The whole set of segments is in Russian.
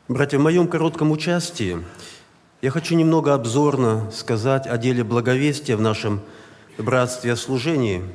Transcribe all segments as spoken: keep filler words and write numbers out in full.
Братья, в моем коротком участии я хочу немного обзорно сказать о деле благовестия в нашем братстве, о служении,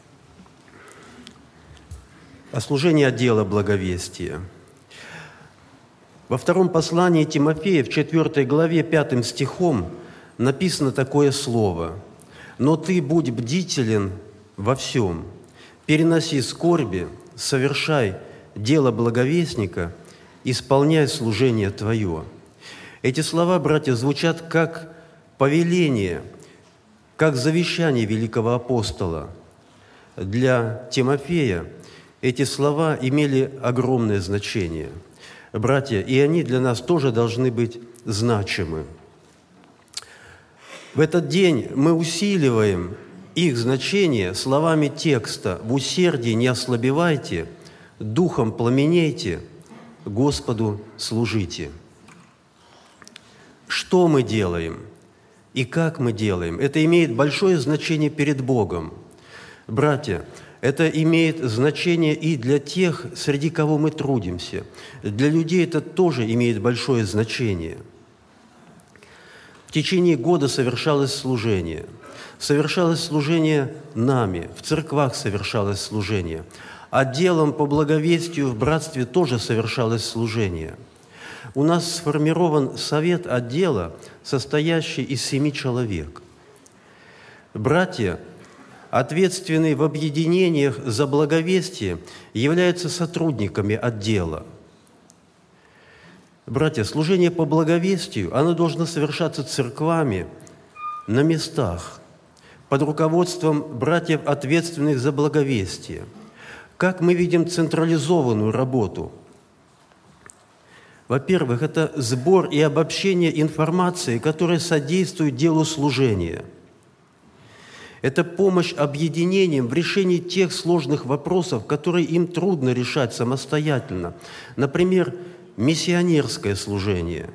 о служении отдела благовестия. Во втором послании Тимофея, в четвёртой главе, пятым стихом написано такое слово: «Но ты будь бдителен во всем, переноси скорби, совершай дело благовестника, исполняй служение твое». Эти слова, братья, звучат как повеление, как завещание великого апостола. Для Тимофея эти слова имели огромное значение. Братья, и они для нас тоже должны быть значимы. В этот день мы усиливаем их значение словами текста: «В усердии не ослабевайте, духом пламенейте, Господу служите». Что мы делаем и как мы делаем, это имеет большое значение перед Богом. Братья, это имеет значение и для тех, среди кого мы трудимся. Для людей это тоже имеет большое значение. В течение года совершалось служение. Совершалось служение нами, в церквах совершалось служение. Отделом по благовестию в братстве тоже совершалось служение. У нас сформирован совет отдела, состоящий из семи человек. Братья, ответственные в объединениях за благовестие, являются сотрудниками отдела. Братья, служение по благовестию, оно должно совершаться церквами на местах, под руководством братьев, ответственных за благовестие. Как мы видим централизованную работу? Во-первых, это сбор и обобщение информации, которая содействует делу служения. Это помощь объединениям в решении тех сложных вопросов, которые им трудно решать самостоятельно. Например, миссионерское служение.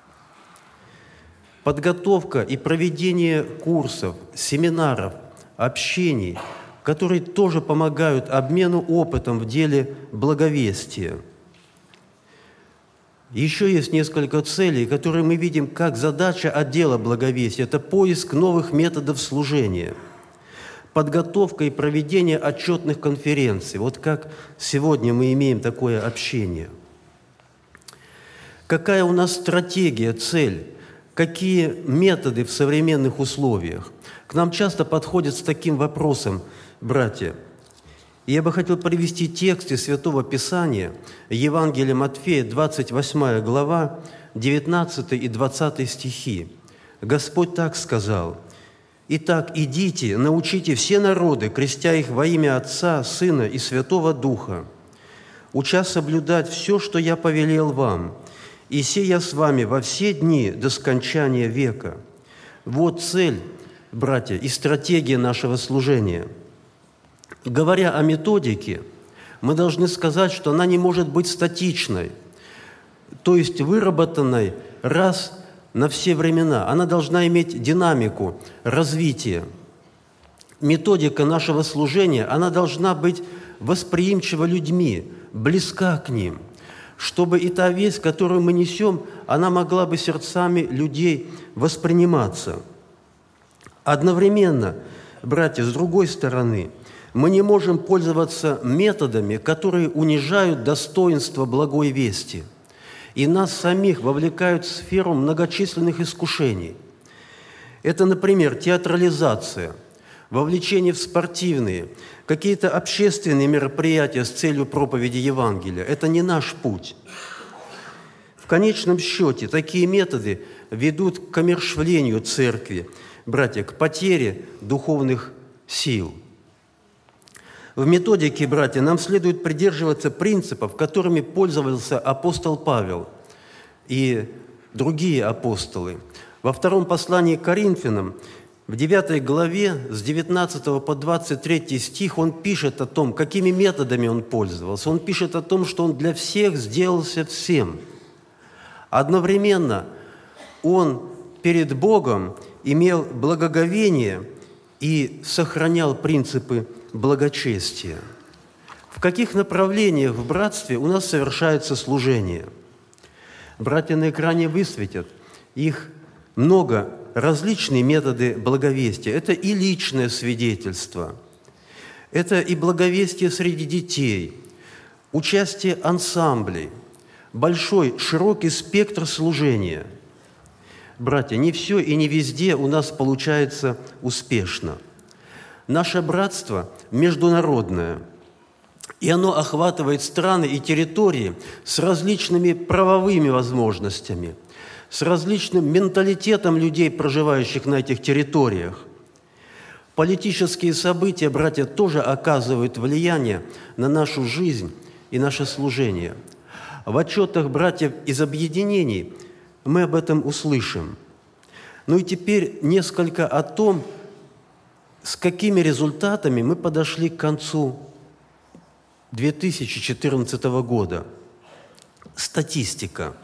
Подготовка и проведение курсов, семинаров, общений, которые тоже помогают обмену опытом в деле благовестия. Еще есть несколько целей, которые мы видим как задача отдела благовестия. Это поиск новых методов служения, подготовка и проведение отчетных конференций. Вот как сегодня мы имеем такое общение. Какая у нас стратегия, цель? Какие методы в современных условиях? К нам часто подходят с таким вопросом, братья. И я бы хотел привести текст из Святого Писания, Евангелие Матфея, двадцать восьмая глава, девятнадцатый и двадцатый стихи. Господь так сказал: «Итак, идите, научите все народы, крестя их во имя Отца, Сына и Святого Духа, уча соблюдать все, что я повелел вам, и сея с вами во все дни до скончания века». Вот цель, братья, и стратегия нашего служения. Говоря о методике, мы должны сказать, что она не может быть статичной, то есть выработанной раз на все времена. Она должна иметь динамику, развитие. Методика нашего служения, она должна быть восприимчива людьми, близка к ним, чтобы и та весть, которую мы несем, она могла бы сердцами людей восприниматься. Одновременно, братья, с другой стороны, мы не можем пользоваться методами, которые унижают достоинство благой вести и нас самих вовлекают в сферу многочисленных искушений. Это, например, театрализация, вовлечение в спортивные, какие-то общественные мероприятия с целью проповеди Евангелия. Это не наш путь. В конечном счете, такие методы ведут к омершвлению церкви, братья, к потере духовных сил. В методике, братья, нам следует придерживаться принципов, которыми пользовался апостол Павел и другие апостолы. Во втором послании к Коринфянам, в девятой главе, с девятнадцатого по двадцать третий стих, он пишет о том, какими методами он пользовался. Он пишет о том, что он для всех сделался всем. Одновременно он перед Богом имел благоговение и сохранял принципы благочестия. В каких направлениях в братстве у нас совершается служение? Братья на экране высветят. Их много, различные методы благовестия. Это и личное свидетельство, это и благовестие среди детей, участие ансамблей, большой, широкий спектр служения. Братья, не все и не везде у нас получается успешно. Наше братство международное, и оно охватывает страны и территории с различными правовыми возможностями, с различным менталитетом людей, проживающих на этих территориях. Политические события, братья, тоже оказывают влияние на нашу жизнь и наше служение. В отчетах братьев из объединений мы об этом услышим. Ну и теперь несколько о том, с какими результатами мы подошли к концу две тысячи четырнадцатого года. Статистика.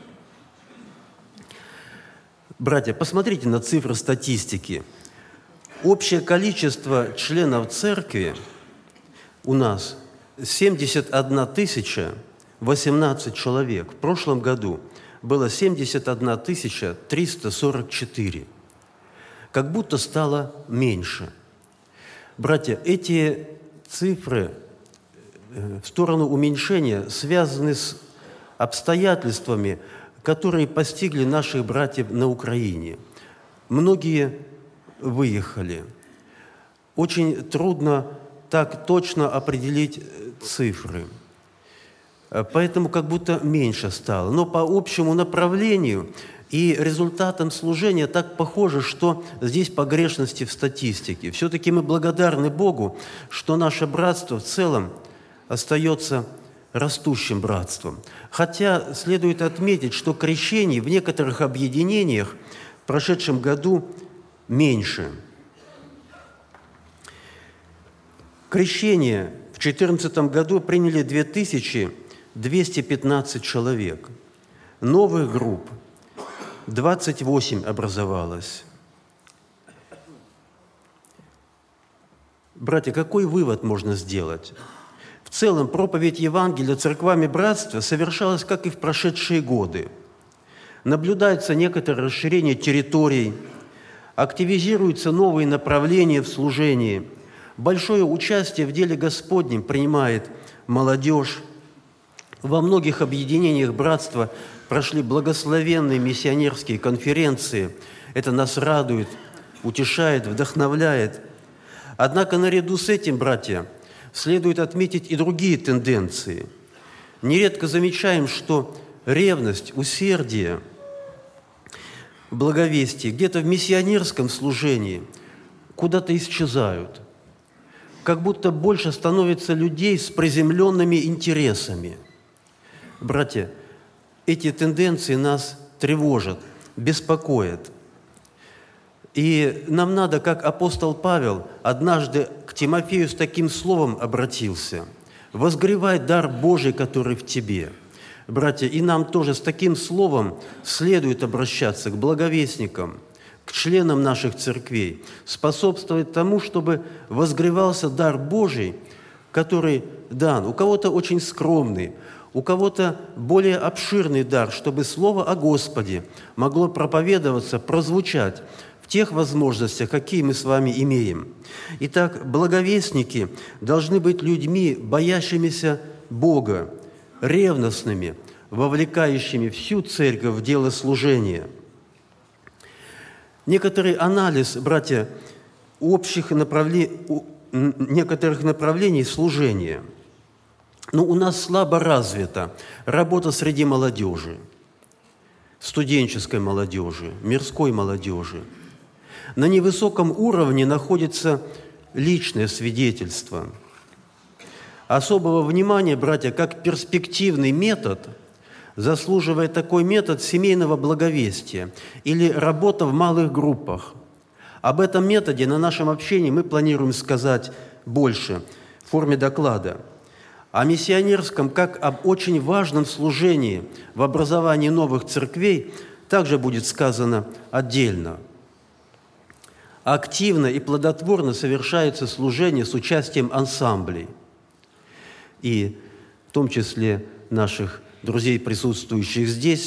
Братья, посмотрите на цифры статистики. Общее количество членов церкви у нас семьдесят одна тысяча восемнадцать человек. В прошлом году было семьдесят одна тысяча триста сорок четыре. Как будто стало меньше. Братья, эти цифры в сторону уменьшения связаны с обстоятельствами, которые постигли наших братьев на Украине. Многие выехали. Очень трудно так точно определить цифры. Поэтому как будто меньше стало. Но по общему направлению и результатам служения так похоже, что здесь погрешности в статистике. Все-таки мы благодарны Богу, что наше братство в целом остается растущим братством. Хотя следует отметить, что крещений в некоторых объединениях в прошедшем году меньше. Крещение в две тысячи четырнадцатом году приняли две тысячи двести пятнадцать человек. Новых групп двадцать восемь образовалось. Братья, какой вывод можно сделать? В целом, проповедь Евангелия церквами братства совершалась, как и в прошедшие годы. Наблюдается некоторое расширение территорий, активизируются новые направления в служении, большое участие в деле Господнем принимает молодежь. Во многих объединениях братства прошли благословенные миссионерские конференции. Это нас радует, утешает, вдохновляет. Однако наряду с этим, братья, следует отметить и другие тенденции. Нередко замечаем, что ревность, усердие в благовестии, где-то в миссионерском служении куда-то исчезают. Как будто больше становится людей с приземленными интересами. Братья, эти тенденции нас тревожат, беспокоят. И нам надо, как апостол Павел однажды к Тимофею с таким словом обратился: «Возгревай дар Божий, который в тебе». Братья, и нам тоже с таким словом следует обращаться к благовестникам, к членам наших церквей, способствовать тому, чтобы возгревался дар Божий, который дан. У кого-то очень скромный, у кого-то более обширный дар, чтобы Слово о Господе могло проповедоваться, прозвучать в тех возможностях, какие мы с вами имеем. Итак, благовестники должны быть людьми, боящимися Бога, ревностными, вовлекающими всю церковь в дело служения. Некоторый анализ, братья, общих направлений, некоторых направлений служения. Но у нас слабо развита работа среди молодежи, студенческой молодежи, мирской молодежи. На невысоком уровне находится личное свидетельство. Особого внимания, братья, как перспективный метод, заслуживает такой метод семейного благовестия или работа в малых группах. Об этом методе на нашем общении мы планируем сказать больше в форме доклада. О миссионерском, как об очень важном служении в образовании новых церквей, также будет сказано отдельно. Активно и плодотворно совершается служение с участием ансамблей, и в том числе наших друзей, присутствующих здесь.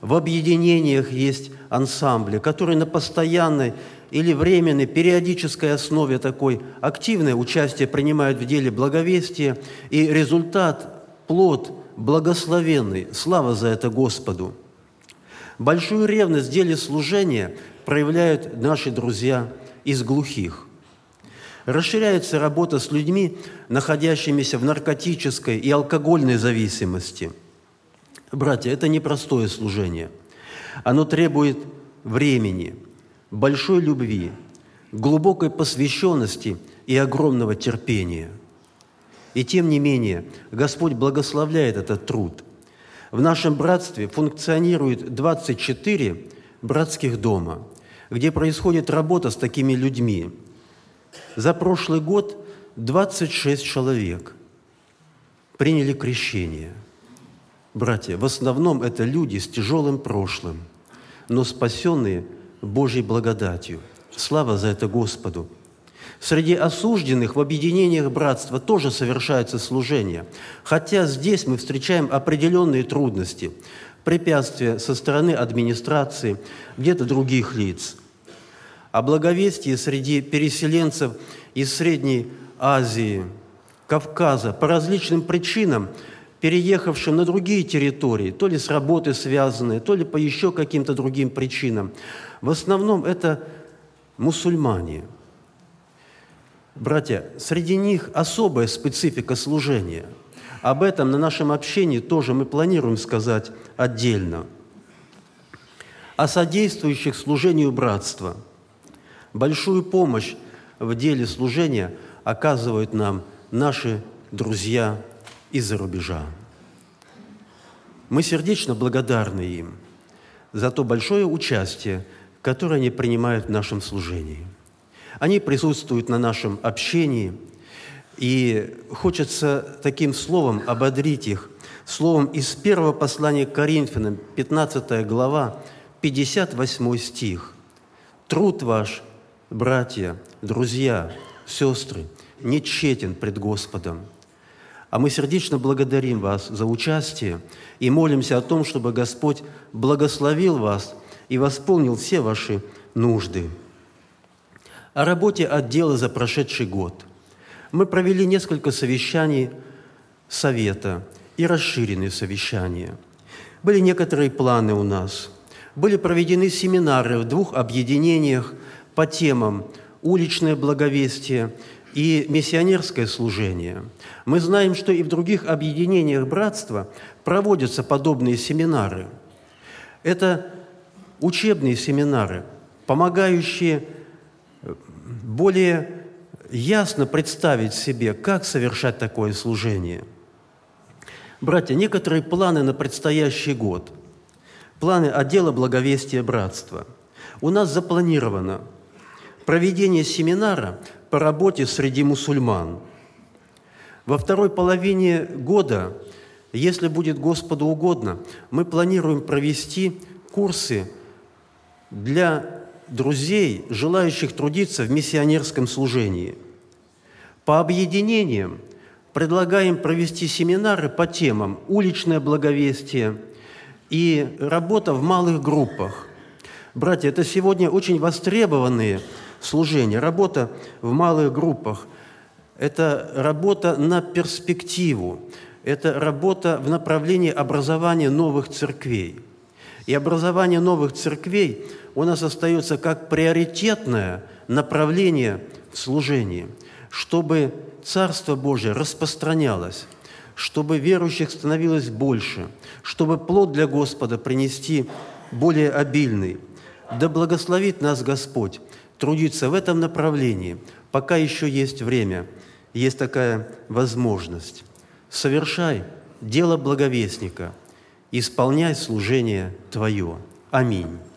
В объединениях есть ансамбли, которые на постоянной или временной, периодической основе такой активное участие принимают в деле благовестия, и результат, плод благословенный. Слава за это Господу! Большую ревность в деле служения проявляют наши друзья из глухих. Расширяется работа с людьми, находящимися в наркотической и алкогольной зависимости. Братья, это непростое служение. Оно требует времени, большой любви, глубокой посвященности и огромного терпения. И тем не менее, Господь благословляет этот труд. В нашем братстве функционирует двадцать четыре братских дома, где происходит работа с такими людьми. За прошлый год двадцать шесть человек приняли крещение. Братья, в основном это люди с тяжелым прошлым, но спасенные Божьей благодатью. Слава за это Господу! Среди осужденных в объединениях братства тоже совершается служение, хотя здесь мы встречаем определенные трудности, препятствия со стороны администрации, где-то других лиц. О благовестии среди переселенцев из Средней Азии, Кавказа по различным причинам, переехавшим на другие территории, то ли с работы связанные, то ли по еще каким-то другим причинам. В основном это мусульмане. Братья, среди них особая специфика служения. Об этом на нашем общении тоже мы планируем сказать отдельно. О содействующих служению братства. Большую помощь в деле служения оказывают нам наши друзья из-за рубежа. Мы сердечно благодарны им за то большое участие, которое они принимают в нашем служении. Они присутствуют на нашем общении, и хочется таким словом ободрить их, словом из первого послания к Коринфянам, пятнадцатая глава, пятьдесят восьмой стих. «Труд ваш, братья, друзья, сестры, не тщетен пред Господом». А мы сердечно благодарим вас за участие и молимся о том, чтобы Господь благословил вас и восполнил все ваши нужды. О работе отдела за прошедший год. Мы провели несколько совещаний совета и расширенные совещания. Были некоторые планы у нас. Были проведены семинары в двух объединениях по темам «Уличное благовестие» и «Миссионерское служение». Мы знаем, что и в других объединениях братства проводятся подобные семинары. Это учебные семинары, помогающие более ясно представить себе, как совершать такое служение. Братья, некоторые планы на предстоящий год, планы отдела благовестия братства. У нас запланировано проведение семинара по работе среди мусульман. Во второй половине года, если будет Господу угодно, мы планируем провести курсы для друзей, желающих трудиться в миссионерском служении. По объединениям предлагаем провести семинары по темам «Уличное благовестие» и работа в малых группах. Братья, это сегодня очень востребованные служения. Работа в малых группах – это работа на перспективу, это работа в направлении образования новых церквей. И образование новых церквей у нас остается как приоритетное направление в служении, чтобы Царство Божие распространялось, чтобы верующих становилось больше, чтобы плод для Господа принести более обильный. Да благословит нас Господь трудиться в этом направлении, пока еще есть время, есть такая возможность. Совершай дело благовестника, исполняй служение Твое. Аминь.